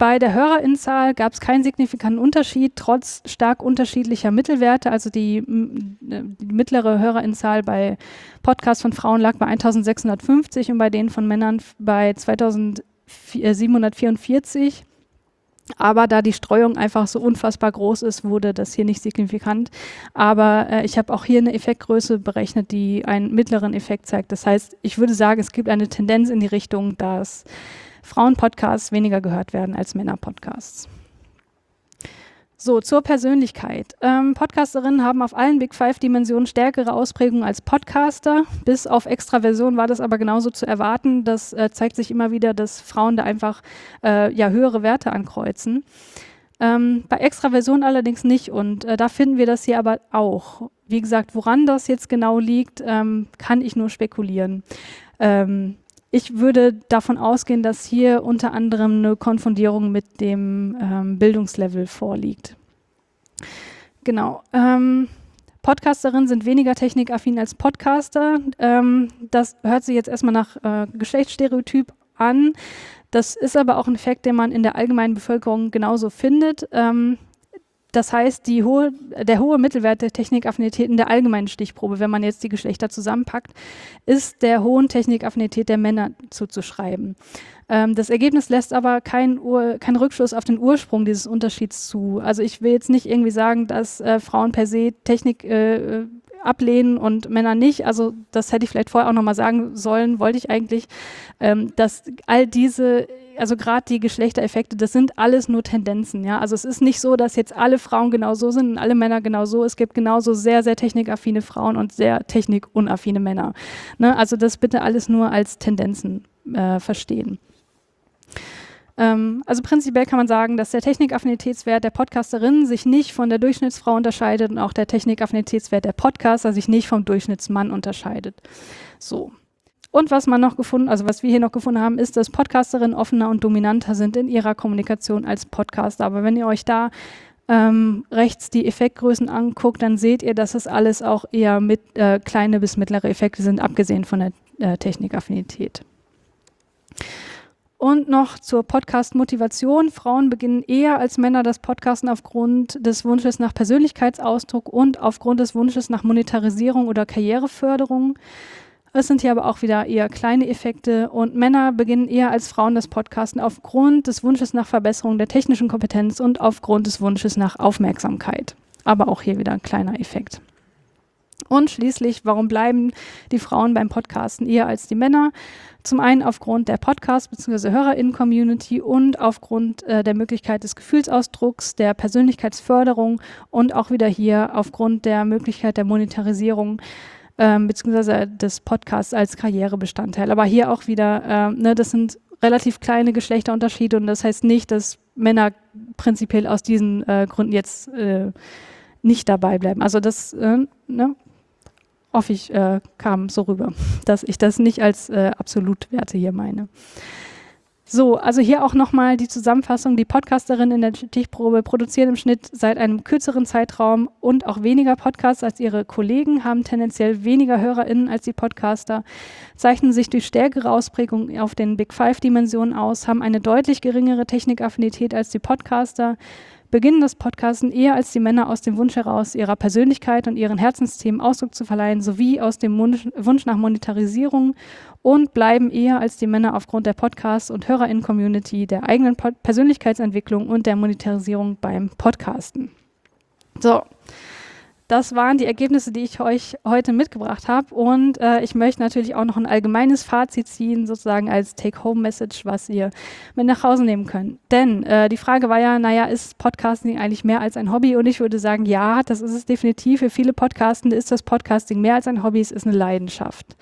Bei der Hörerinnenzahl gab es keinen signifikanten Unterschied, trotz stark unterschiedlicher Mittelwerte. Also die, m- die mittlere Hörerinnenzahl bei Podcasts von Frauen lag bei eintausendsechshundertfünfzig und bei denen von Männern f- bei zweitausendsiebenhundertvierundvierzig. Aber da die Streuung einfach so unfassbar groß ist, wurde das hier nicht signifikant. Aber äh, ich habe auch hier eine Effektgröße berechnet, die einen mittleren Effekt zeigt. Das heißt, ich würde sagen, es gibt eine Tendenz in die Richtung, dass Frauen-Podcasts weniger gehört werden als Männer-Podcasts. So, zur Persönlichkeit. Ähm, Podcasterinnen haben auf allen Big Five-Dimensionen stärkere Ausprägungen als Podcaster. Bis auf Extraversion war das aber genauso zu erwarten. Das äh, zeigt sich immer wieder, dass Frauen da einfach äh, ja, höhere Werte ankreuzen. Ähm, bei Extraversion allerdings nicht und äh, da finden wir das hier aber auch. Wie gesagt, woran das jetzt genau liegt, ähm, kann ich nur spekulieren. Ähm, Ich würde davon ausgehen, dass hier unter anderem eine Konfundierung mit dem ähm, Bildungslevel vorliegt. Genau. Ähm, Podcasterinnen sind weniger technikaffin als Podcaster. Ähm, das hört sich jetzt erstmal nach äh, Geschlechtsstereotyp an. Das ist aber auch ein Effekt, den man in der allgemeinen Bevölkerung genauso findet. Ähm, Das heißt, die hohe, der hohe Mittelwert der Technikaffinität in der allgemeinen Stichprobe, wenn man jetzt die Geschlechter zusammenpackt, ist der hohen Technikaffinität der Männer zuzuschreiben. Ähm, das Ergebnis lässt aber keinen Ur, keinen Rückschluss auf den Ursprung dieses Unterschieds zu. Also ich will jetzt nicht irgendwie sagen, dass äh, Frauen per se Technik äh, ablehnen und Männer nicht. Also das hätte ich vielleicht vorher auch nochmal sagen sollen, wollte ich eigentlich, ähm, dass all diese also gerade die Geschlechtereffekte, das sind alles nur Tendenzen, ja. Also es ist nicht so, dass jetzt alle Frauen genau so sind und alle Männer genau so. Es gibt genauso sehr, sehr technikaffine Frauen und sehr technikunaffine Männer. Ne? Also das bitte alles nur als Tendenzen äh, verstehen. Ähm, also prinzipiell kann man sagen, dass der Technikaffinitätswert der Podcasterinnen sich nicht von der Durchschnittsfrau unterscheidet und auch der Technikaffinitätswert der Podcaster sich nicht vom Durchschnittsmann unterscheidet. So. Und was man noch gefunden, also was wir hier noch gefunden haben, ist, dass Podcasterinnen offener und dominanter sind in ihrer Kommunikation als Podcaster. Aber wenn ihr euch da ähm, rechts die Effektgrößen anguckt, dann seht ihr, dass es alles auch eher mit, äh, kleine bis mittlere Effekte sind, abgesehen von der äh, Technikaffinität. Und noch zur Podcast-Motivation. Frauen beginnen eher als Männer das Podcasten aufgrund des Wunsches nach Persönlichkeitsausdruck und aufgrund des Wunsches nach Monetarisierung oder Karriereförderung. Es sind hier aber auch wieder eher kleine Effekte und Männer beginnen eher als Frauen das Podcasten aufgrund des Wunsches nach Verbesserung der technischen Kompetenz und aufgrund des Wunsches nach Aufmerksamkeit. Aber auch hier wieder ein kleiner Effekt. Und schließlich, warum bleiben die Frauen beim Podcasten eher als die Männer? Zum einen aufgrund der Podcast- bzw. HörerInnen-Community und aufgrund äh, der Möglichkeit des Gefühlsausdrucks, der Persönlichkeitsförderung und auch wieder hier aufgrund der Möglichkeit der Monetarisierung Ähm, beziehungsweise des Podcasts als Karrierebestandteil. Aber hier auch wieder, ähm, ne, das sind relativ kleine Geschlechterunterschiede und das heißt nicht, dass Männer prinzipiell aus diesen äh, Gründen jetzt äh, nicht dabei bleiben. Also das, äh, ne, hoffe ich, äh, kam so rüber, dass ich das nicht als äh, Absolutwerte hier meine. So, also hier auch nochmal die Zusammenfassung. Die Podcasterinnen in der Stichprobe produzieren im Schnitt seit einem kürzeren Zeitraum und auch weniger Podcasts als ihre Kollegen, haben tendenziell weniger HörerInnen als die Podcaster, zeichnen sich durch stärkere Ausprägung auf den Big Five-Dimensionen aus, haben eine deutlich geringere Technikaffinität als die Podcaster, beginnen das Podcasten eher als die Männer aus dem Wunsch heraus, ihrer Persönlichkeit und ihren Herzensthemen Ausdruck zu verleihen, sowie aus dem Wunsch, Wunsch nach Monetarisierung und bleiben eher als die Männer aufgrund der Podcasts- und HörerInnen-Community, der eigenen Pod- Persönlichkeitsentwicklung und der Monetarisierung beim Podcasten. So, das waren die Ergebnisse, die ich euch heute mitgebracht habe und äh, ich möchte natürlich auch noch ein allgemeines Fazit ziehen, sozusagen als Take-Home-Message, was ihr mit nach Hause nehmen könnt. Denn äh, die Frage war ja, naja, ist Podcasting eigentlich mehr als ein Hobby? Und ich würde sagen, ja, das ist es definitiv. Für viele Podcastende ist das Podcasting mehr als ein Hobby, es ist eine Leidenschaft.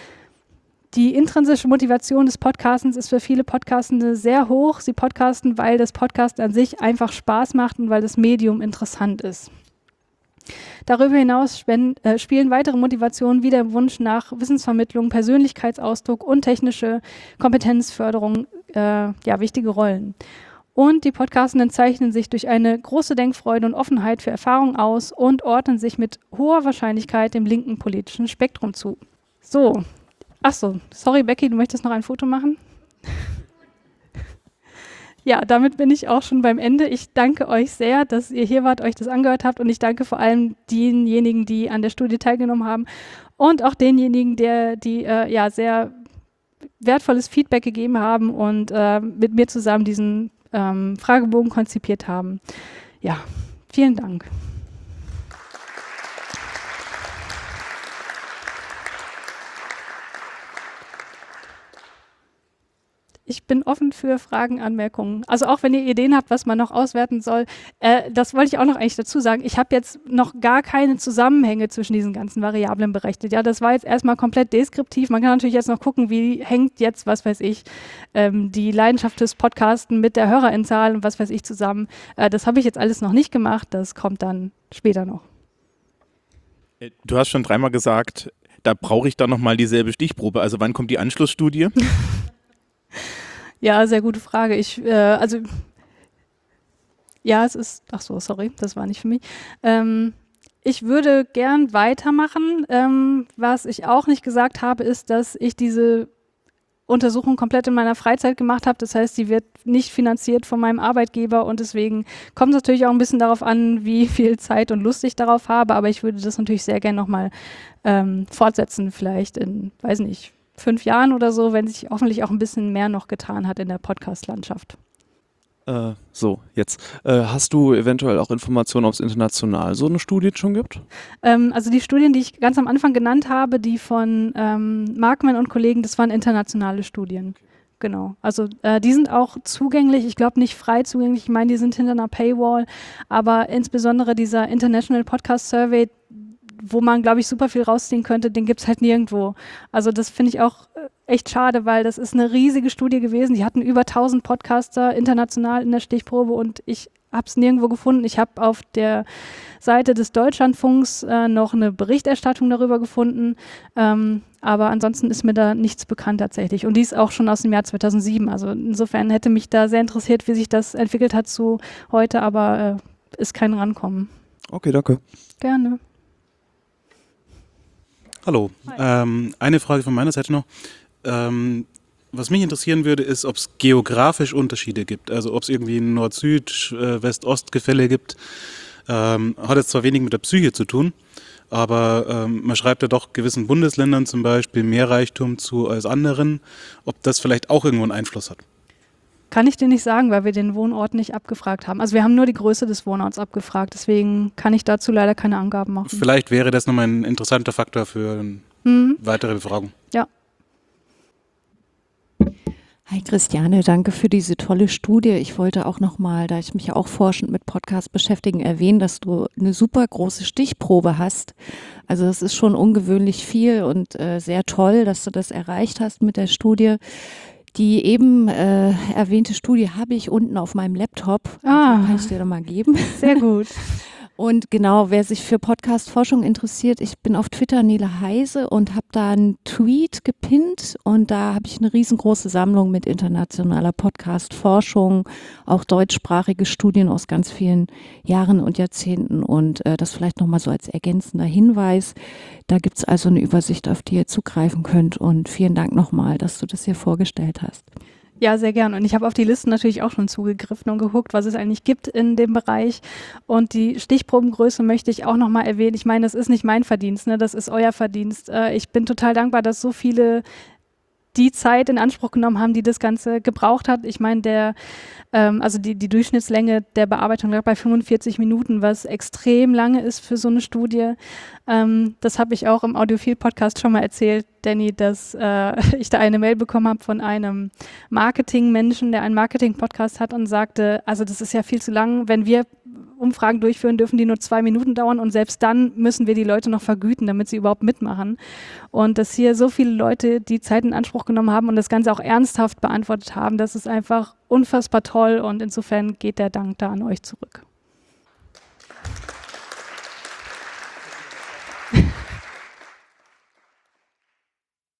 Die intrinsische Motivation des Podcastens ist für viele Podcastende sehr hoch. Sie podcasten, weil das Podcasten an sich einfach Spaß macht und weil das Medium interessant ist. Darüber hinaus spenden, äh, spielen weitere Motivationen wie der Wunsch nach Wissensvermittlung, Persönlichkeitsausdruck und technische Kompetenzförderung äh, ja, wichtige Rollen. Und die Podcastenden zeichnen sich durch eine große Denkfreude und Offenheit für Erfahrung aus und ordnen sich mit hoher Wahrscheinlichkeit dem linken politischen Spektrum zu. So, achso, sorry Becky, du möchtest noch ein Foto machen? Ja, damit bin ich auch schon beim Ende. Ich danke euch sehr, dass ihr hier wart, euch das angehört habt und ich danke vor allem denjenigen, die an der Studie teilgenommen haben und auch denjenigen, der, die äh, ja sehr wertvolles Feedback gegeben haben und äh, mit mir zusammen diesen ähm, Fragebogen konzipiert haben. Ja, vielen Dank. Ich bin offen für Fragen, Anmerkungen. Also auch wenn ihr Ideen habt, was man noch auswerten soll. Äh, das wollte ich auch noch eigentlich dazu sagen. Ich habe jetzt noch gar keine Zusammenhänge zwischen diesen ganzen Variablen berechnet. Ja, das war jetzt erstmal komplett deskriptiv. Man kann natürlich jetzt noch gucken, wie hängt jetzt, was weiß ich, ähm, die Leidenschaft des Podcasten mit der Hörerinzahl und was weiß ich zusammen. Äh, das habe ich jetzt alles noch nicht gemacht. Das kommt dann später noch. Du hast schon dreimal gesagt, da brauche ich dann nochmal dieselbe Stichprobe. Also wann kommt die Anschlussstudie? Ja, sehr gute Frage. Ich, äh, also, ja, es ist, ach so, sorry, das war nicht für mich. Ähm, ich würde gern weitermachen. Ähm, was ich auch nicht gesagt habe, ist, dass ich diese Untersuchung komplett in meiner Freizeit gemacht habe. Das heißt, sie wird nicht finanziert von meinem Arbeitgeber und deswegen kommt es natürlich auch ein bisschen darauf an, wie viel Zeit und Lust ich darauf habe. Aber ich würde das natürlich sehr gern nochmal ähm, fortsetzen, vielleicht in, weiß nicht, fünf Jahren oder so, wenn sich hoffentlich auch ein bisschen mehr noch getan hat in der Podcast-Landschaft. Äh, so, jetzt. Äh, hast du eventuell auch Informationen, ob es international so eine Studie schon gibt? Ähm, also die Studien, die ich ganz am Anfang genannt habe, die von ähm, Markman und Kollegen, das waren internationale Studien. Okay. Genau. Also äh, die sind auch zugänglich, ich glaube nicht frei zugänglich, ich meine, die sind hinter einer Paywall, aber insbesondere dieser International Podcast Survey, wo man, glaube ich, super viel rausziehen könnte, den gibt es halt nirgendwo. Also das finde ich auch echt schade, weil das ist eine riesige Studie gewesen. Die hatten über tausend Podcaster international in der Stichprobe und ich habe es nirgendwo gefunden. Ich habe auf der Seite des Deutschlandfunks äh, noch eine Berichterstattung darüber gefunden, ähm, aber ansonsten ist mir da nichts bekannt tatsächlich. Und die ist auch schon aus dem Jahr zweitausendsieben. Also insofern hätte mich da sehr interessiert, wie sich das entwickelt hat zu heute, aber äh, ist kein Rankommen. Okay, danke. Gerne. Hallo, ähm, eine Frage von meiner Seite noch. Ähm, was mich interessieren würde, ist, ob es geografisch Unterschiede gibt. Also ob es irgendwie ein Nord-Süd-, äh, West-Ost-Gefälle gibt. Ähm, hat jetzt zwar wenig mit der Psyche zu tun, aber ähm, man schreibt ja doch gewissen Bundesländern zum Beispiel mehr Reichtum zu als anderen. Ob das vielleicht auch irgendwo einen Einfluss hat? Kann ich dir nicht sagen, weil wir den Wohnort nicht abgefragt haben. Also wir haben nur die Größe des Wohnorts abgefragt, deswegen kann ich dazu leider keine Angaben machen. Vielleicht wäre das nochmal ein interessanter Faktor für eine hm. weitere Befragung. Ja. Hi Christiane, danke für diese tolle Studie. Ich wollte auch nochmal, da ich mich ja auch forschend mit Podcasts beschäftige, erwähnen, dass du eine super große Stichprobe hast. Also das ist schon ungewöhnlich viel und äh, sehr toll, dass du das erreicht hast mit der Studie. Die eben äh, erwähnte Studie habe ich unten auf meinem Laptop. Ah, also kann ich dir doch mal geben. Sehr gut. Und genau, wer sich für Podcast-Forschung interessiert, ich bin auf Twitter Nele Heise und habe da einen Tweet gepinnt und da habe ich eine riesengroße Sammlung mit internationaler Podcast-Forschung, auch deutschsprachige Studien aus ganz vielen Jahren und Jahrzehnten und äh, das vielleicht nochmal so als ergänzender Hinweis. Da gibt es also eine Übersicht, auf die ihr zugreifen könnt und vielen Dank nochmal, dass du das hier vorgestellt hast. Ja, sehr gern. Und ich habe auf die Listen natürlich auch schon zugegriffen und geguckt, was es eigentlich gibt in dem Bereich. Und die Stichprobengröße möchte ich auch nochmal erwähnen. Ich meine, das ist nicht mein Verdienst, ne? Das ist euer Verdienst. Äh, ich bin total dankbar, dass so viele die Zeit in Anspruch genommen haben, die das Ganze gebraucht hat. Ich meine, der, ähm, also die, die Durchschnittslänge der Bearbeitung lag bei fünfundvierzig Minuten, was extrem lange ist für so eine Studie. Ähm, das habe ich auch im Audiophil-Podcast schon mal erzählt, Danny, dass äh, ich da eine Mail bekommen habe von einem Marketingmenschen, der einen Marketing-Podcast hat und sagte, also das ist ja viel zu lang, wenn wir Umfragen durchführen, dürfen die nur zwei Minuten dauern und selbst dann müssen wir die Leute noch vergüten, damit sie überhaupt mitmachen. Und dass hier so viele Leute die Zeit in Anspruch genommen haben und das Ganze auch ernsthaft beantwortet haben, das ist einfach unfassbar toll und insofern geht der Dank da an euch zurück.